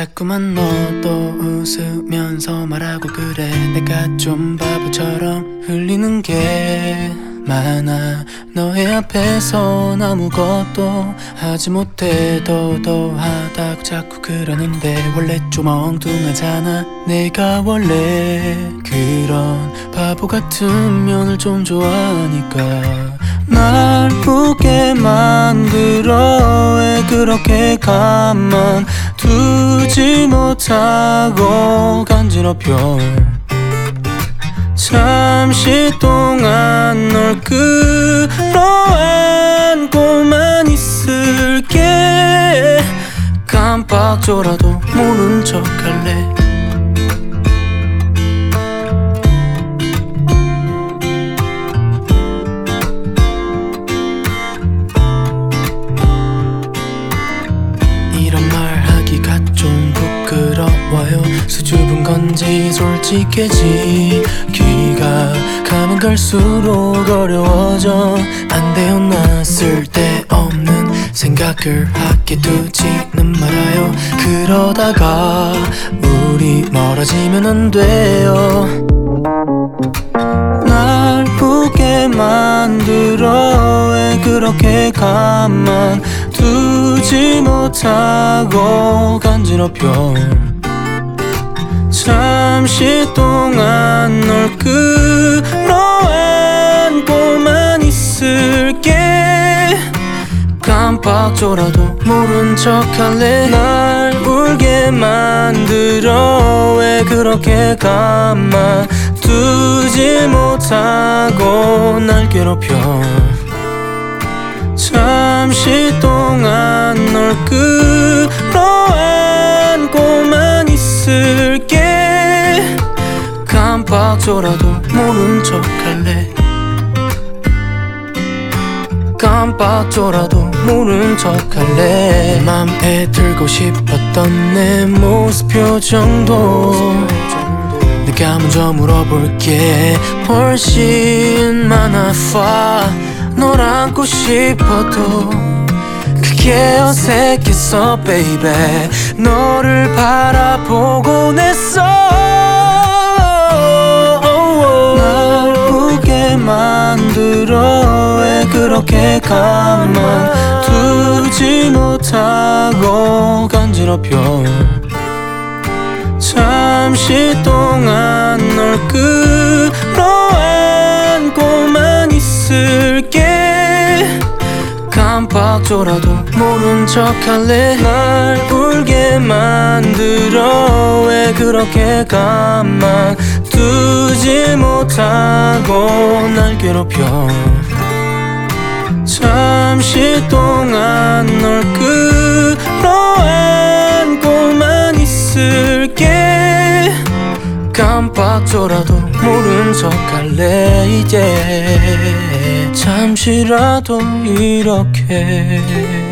자꾸만 너도 웃으면서 말하고 그래. 내가 좀 바보처럼 흘리는 게 많아. 너의 앞에선 아무것도 하지 못해. 도도하다고 자꾸 그러는데 원래 좀 엉뚱하잖아. 내가 원래 그런 바보 같은 면을 좀 좋아하니까 날 웃게 만들어. 왜 그렇게 가만 두지 못하고 간지럽혀. 잠시 동안 널 끌어안고만 있을게. 깜빡줘라도 모른 척 할래. 이런 말 하기가 좀 부끄러워요. 수줍은 건지 솔직해지기가 가면 갈수록 어려워져. 안 돼요. 나 쓸데없는 생각을 하게 두지는 말아요. 그러다가 우리 멀어지면 안 돼요. 날 웃게 만들어. 왜 그렇게 가만 두지 못하고 간지럽혀. 잠시 동안 널 끌어안고만 있을게. 깜빡줘라도 모른 척 할래. 날 울게 만들어. 왜 그렇게 가만 두지 못하고 날 괴롭혀. 잠시 동안 널 끌어안고만 있을게. 깜빡줘라도 모른 척 할래. 깜빡줘라도 모른 척 할래. 맘에 들고 싶었던 내 모습 표정도 내가 먼저 물어볼게. 훨씬 많아. 널 안고 싶어도 그게 어색했어 baby. 너를 바라보곤 했어. 날 웃게 만들어. 왜 그렇게 가만 두지 못하고 간지럽혀. 잠시 동안 널 끌어안고만 있을게. 깜빡줘라도 모른 척 할래. 날 울게 만들어. 왜 그렇게 가만 두지 못하고 날 괴롭혀. 잠시 동안 널 끌어안고만 있을게. 깜빡줘라도 모른 척 할래. 이제 잠시라도 이렇게